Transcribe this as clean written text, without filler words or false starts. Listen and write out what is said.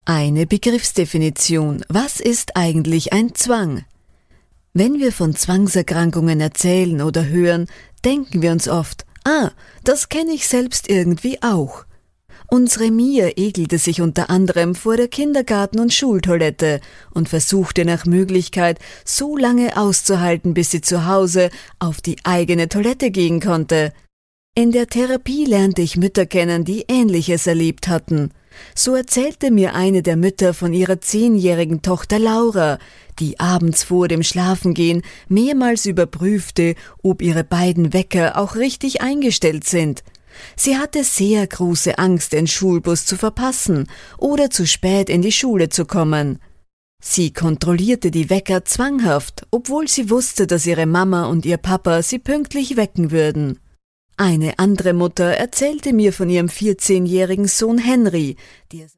Eine Begriffsdefinition. Was ist eigentlich ein Zwang? Wenn wir von Zwangserkrankungen erzählen oder hören, denken wir uns oft, das kenne ich selbst irgendwie auch. Unsere Mia ekelte sich unter anderem vor der Kindergarten- und Schultoilette und versuchte nach Möglichkeit, so lange auszuhalten, bis sie zu Hause auf die eigene Toilette gehen konnte. In der Therapie lernte ich Mütter kennen, die Ähnliches erlebt hatten. So erzählte mir eine der Mütter von ihrer 10-jährigen Tochter Laura, die abends vor dem Schlafengehen mehrmals überprüfte, ob ihre beiden Wecker auch richtig eingestellt sind. Sie hatte sehr große Angst, den Schulbus zu verpassen oder zu spät in die Schule zu kommen. Sie kontrollierte die Wecker zwanghaft, obwohl sie wusste, dass ihre Mama und ihr Papa sie pünktlich wecken würden. Eine andere Mutter erzählte mir von ihrem 14-jährigen Sohn Henry, der